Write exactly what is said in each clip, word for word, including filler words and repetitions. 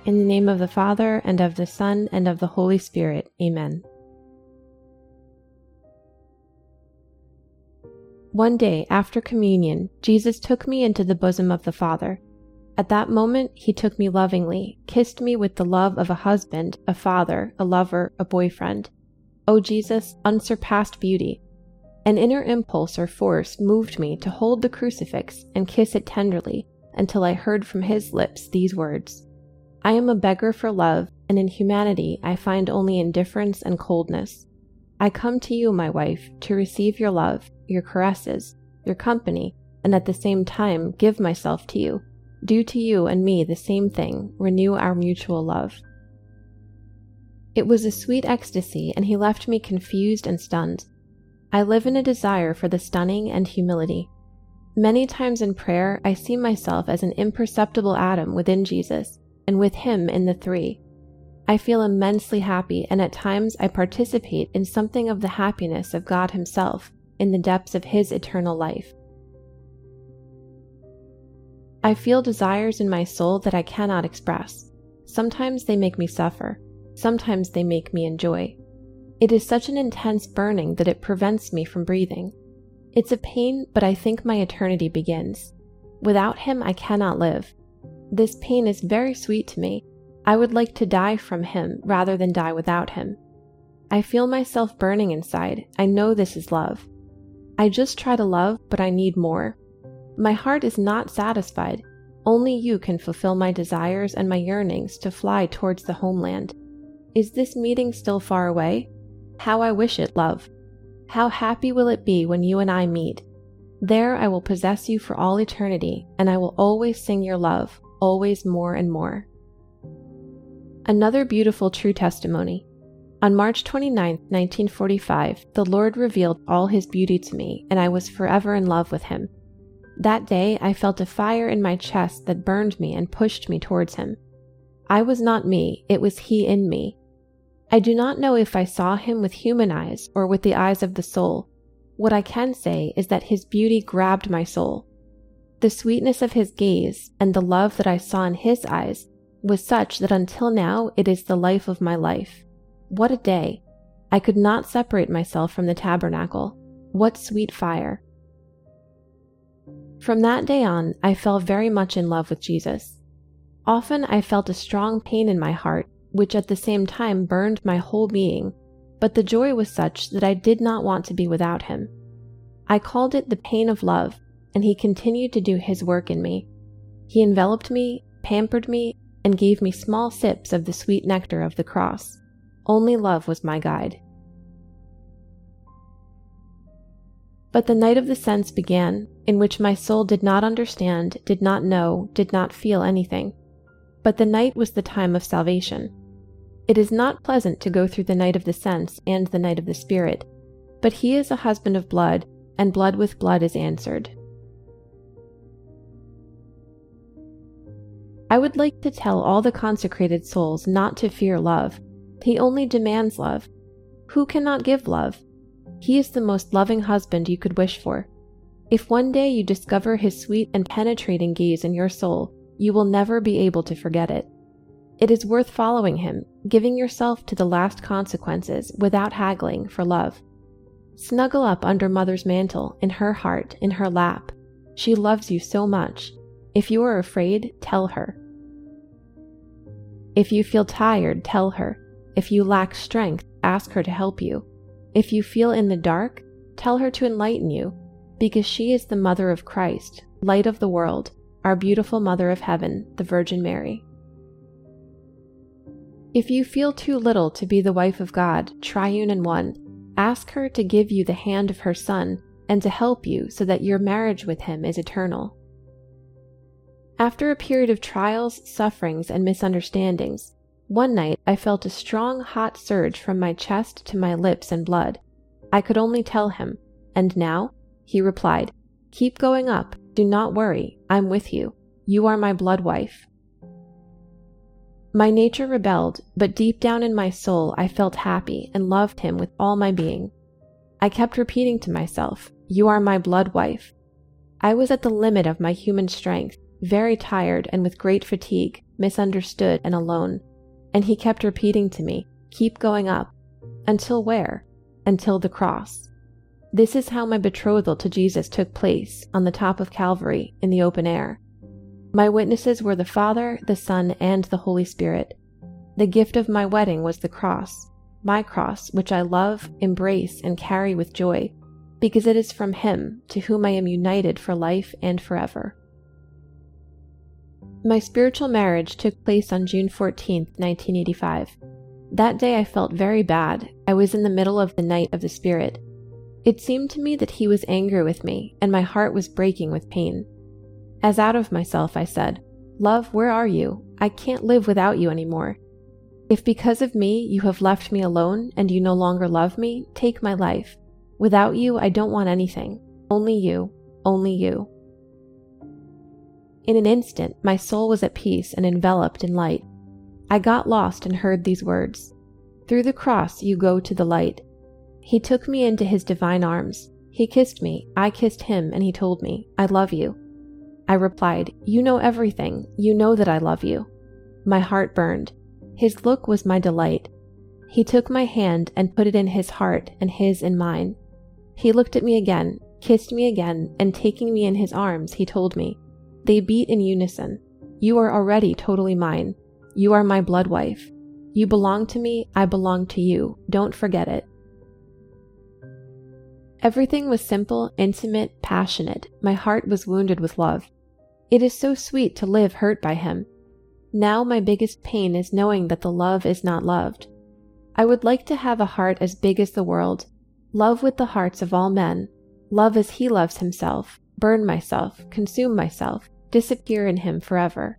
In the name of the Father, and of the Son, and of the Holy Spirit. Amen. One day after communion, Jesus took me into the bosom of the Father. At that moment, he took me lovingly, kissed me with the love of a husband, a father, a lover, a boyfriend. O Jesus, unsurpassed beauty! An inner impulse or force moved me to hold the crucifix and kiss it tenderly until I heard from his lips these words: I am a beggar for love, and in humanity I find only indifference and coldness. I come to you, my wife, to receive your love, your caresses, your company, and at the same time give myself to you. Do to you and me the same thing, renew our mutual love. It was a sweet ecstasy, and he left me confused and stunned. I live in a desire for the stunning and humility. Many times in prayer, I see myself as an imperceptible atom within Jesus, and with him in the three. I feel immensely happy, and at times I participate in something of the happiness of God himself, in the depths of his eternal life. I feel desires in my soul that I cannot express. Sometimes they make me suffer. Sometimes they make me enjoy. It is such an intense burning that it prevents me from breathing. It's a pain, but I think my eternity begins. Without him, I cannot live. This pain is very sweet to me. I would like to die from him rather than die without him. I feel myself burning inside. I know this is love. I just try to love, but I need more. My heart is not satisfied. Only you can fulfill my desires and my yearnings to fly towards the homeland. Is this meeting still far away? How I wish it, love. How happy will it be when you and I meet? There I will possess you for all eternity, and I will always sing your love, always more and more. Another beautiful true testimony. On March twenty-ninth, nineteen forty-five, the Lord revealed all his beauty to me, and I was forever in love with him. That day I felt a fire in my chest that burned me and pushed me towards him. I was not me, it was he in me. I do not know if I saw him with human eyes or with the eyes of the soul. What I can say is that his beauty grabbed my soul. The sweetness of his gaze and the love that I saw in his eyes was such that until now it is the life of my life. What a day! I could not separate myself from the tabernacle. What sweet fire! From that day on, I fell very much in love with Jesus. Often I felt a strong pain in my heart, which at the same time burned my whole being, but the joy was such that I did not want to be without him. I called it the pain of love, and he continued to do his work in me. He enveloped me, pampered me, and gave me small sips of the sweet nectar of the cross. Only love was my guide. But the night of the sense began, in which my soul did not understand, did not know, did not feel anything. But the night was the time of salvation. It is not pleasant to go through the night of the sense and the night of the spirit, but he is a husband of blood, and blood with blood is answered. I would like to tell all the consecrated souls not to fear love. He only demands love. Who cannot give love? He is the most loving husband you could wish for. If one day you discover his sweet and penetrating gaze in your soul, you will never be able to forget it. It is worth following him, giving yourself to the last consequences without haggling for love. Snuggle up under Mother's mantle, in her heart, in her lap. She loves you so much. If you are afraid, tell her. If you feel tired, tell her. If you lack strength, ask her to help you. If you feel in the dark, tell her to enlighten you, because she is the Mother of Christ, light of the world, our beautiful Mother of Heaven, the Virgin Mary. If you feel too little to be the wife of God, triune in one, ask her to give you the hand of her Son and to help you so that your marriage with him is eternal. After a period of trials, sufferings, and misunderstandings, one night I felt a strong hot surge from my chest to my lips and blood. I could only tell him, "And now?" He replied, "Keep going up, do not worry, I'm with you. You are my blood wife." My nature rebelled, but deep down in my soul I felt happy and loved him with all my being. I kept repeating to myself, "You are my blood wife." I was at the limit of my human strength, very tired and with great fatigue, misunderstood and alone, and he kept repeating to me, "Keep going up." Until where? Until the cross. This is how my betrothal to Jesus took place, on the top of Calvary, in the open air. My witnesses were the Father, the Son, and the Holy Spirit. The gift of my wedding was the cross, my cross, which I love, embrace, and carry with joy, because it is from Him, to whom I am united for life and forever. My spiritual marriage took place on June fourteenth, nineteen eighty-five. That day I felt very bad. I was in the middle of the night of the Spirit. It seemed to me that He was angry with me, and my heart was breaking with pain. As out of myself I said, "Love, where are you? I can't live without you anymore. If because of me you have left me alone and you no longer love me, take my life. Without you I don't want anything. Only you, only you." In an instant, my soul was at peace and enveloped in light. I got lost and heard these words, "Through the cross you go to the light." He took me into His divine arms. He kissed me, I kissed Him, and He told me, "I love you." I replied, "You know everything. You know that I love you." My heart burned. His look was my delight. He took my hand and put it in His heart and His in mine. He looked at me again, kissed me again, and taking me in His arms, He told me, they beat in unison, "You are already totally mine. You are my blood wife. You belong to me, I belong to you. Don't forget it." Everything was simple, intimate, passionate. My heart was wounded with love. It is so sweet to live hurt by Him. Now my biggest pain is knowing that the love is not loved. I would like to have a heart as big as the world, love with the hearts of all men, love as He loves Himself, burn myself, consume myself, disappear in Him forever.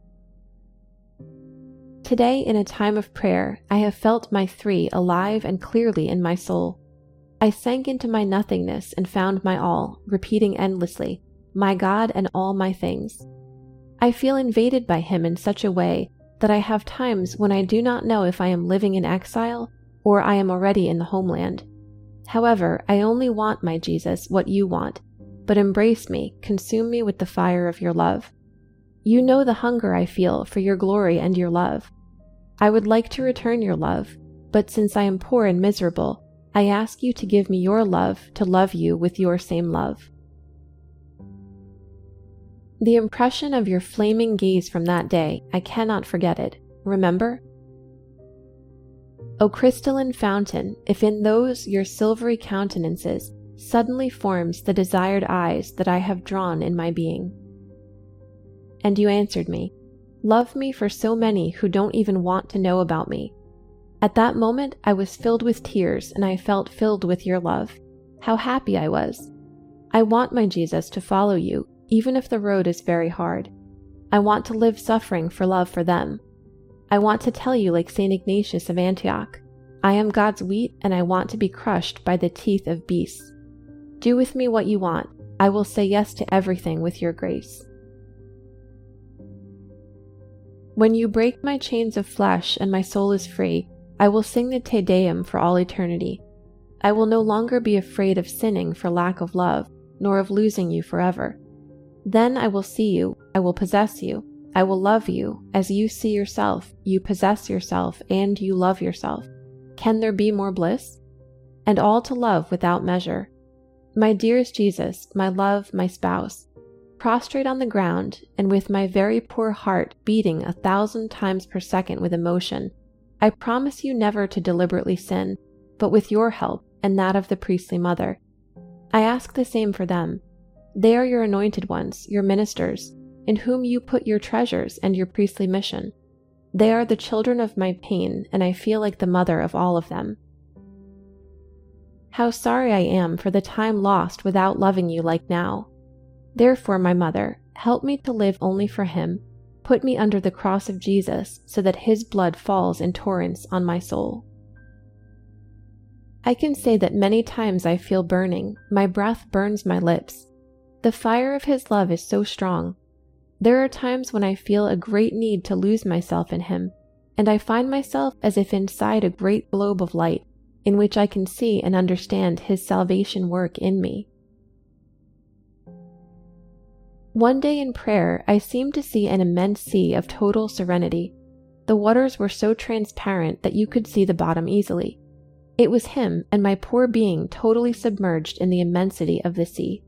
Today, in a time of prayer, I have felt my three alive and clearly in my soul. I sank into my nothingness and found my all, repeating endlessly, "My God and all my things." I feel invaded by Him in such a way that I have times when I do not know if I am living in exile or I am already in the homeland. However, I only want, my Jesus, what you want, but embrace me, consume me with the fire of your love. You know the hunger I feel for your glory and your love. I would like to return your love, but since I am poor and miserable, I ask you to give me your love to love you with your same love. The impression of your flaming gaze from that day, I cannot forget it. Remember? O crystalline fountain, if in those your silvery countenances suddenly forms the desired eyes that I have drawn in my being. And you answered me, "Love me for so many who don't even want to know about me." At that moment I was filled with tears and I felt filled with your love. How happy I was. I want, my Jesus, to follow you, even if the road is very hard. I want to live suffering for love for them. I want to tell you like Saint Ignatius of Antioch, I am God's wheat and I want to be crushed by the teeth of beasts. Do with me what you want. I will say yes to everything with your grace. When you break my chains of flesh and my soul is free, I will sing the Te Deum for all eternity. I will no longer be afraid of sinning for lack of love, nor of losing you forever. Then I will see you, I will possess you, I will love you, as you see yourself, you possess yourself, and you love yourself. Can there be more bliss? And all to love without measure. My dearest Jesus, my love, my spouse, prostrate on the ground, and with my very poor heart beating a thousand times per second with emotion, I promise you never to deliberately sin, but with your help and that of the priestly mother. I ask the same for them. They are your anointed ones, your ministers, in whom you put your treasures and your priestly mission. They are the children of my pain, and I feel like the mother of all of them. How sorry I am for the time lost without loving you like now. Therefore, my mother, help me to live only for Him. Put me under the cross of Jesus so that His blood falls in torrents on my soul. I can say that many times I feel burning, my breath burns my lips. The fire of His love is so strong. There are times when I feel a great need to lose myself in Him, and I find myself as if inside a great globe of light, in which I can see and understand His salvation work in me. One day in prayer, I seemed to see an immense sea of total serenity. The waters were so transparent that you could see the bottom easily. It was him and my poor being totally submerged in the immensity of the sea.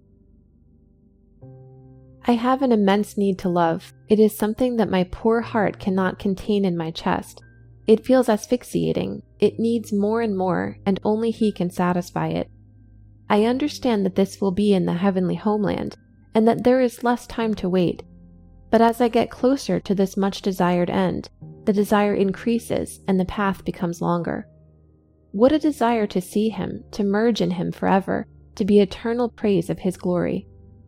I have an immense need to love. It is something that my poor heart cannot contain in my chest. It feels asphyxiating. It needs more and more, and only he can satisfy it. I understand that this will be in the heavenly homeland, and that there is less time to wait. But as I get closer to this much desired end, the desire increases and the path becomes longer. What a desire to see him, to merge in him forever, to be eternal praise of his glory.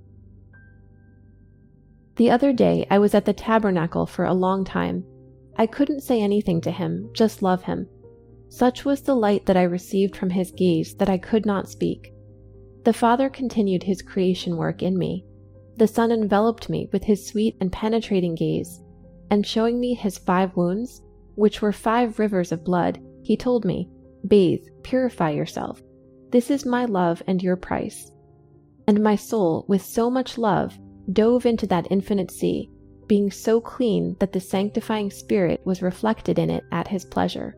The other day I was at the tabernacle for a long time. I couldn't say anything to him, just love him. Such was the light that I received from his gaze that I could not speak. The Father continued his creation work in me. The Son enveloped me with his sweet and penetrating gaze, and showing me his five wounds, which were five rivers of blood, he told me, "Bathe, purify yourself. This is my love and your price." And my soul, with so much love, dove into that infinite sea, being so clean that the sanctifying Spirit was reflected in it at his pleasure.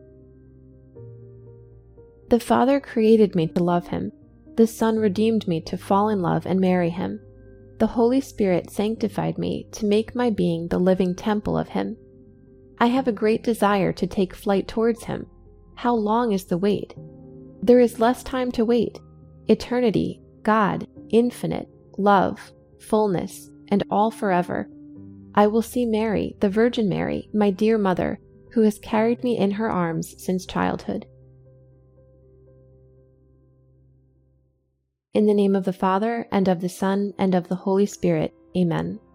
The Father created me to love him. The Son redeemed me to fall in love and marry him. The Holy Spirit sanctified me to make my being the living temple of him. I have a great desire to take flight towards him. How long is the wait? There is less time to wait. Eternity, God, infinite, love, fullness, and all forever. I will see Mary, the Virgin Mary, my dear mother, who has carried me in her arms since childhood. In the name of the Father, and of the Son, and of the Holy Spirit. Amen.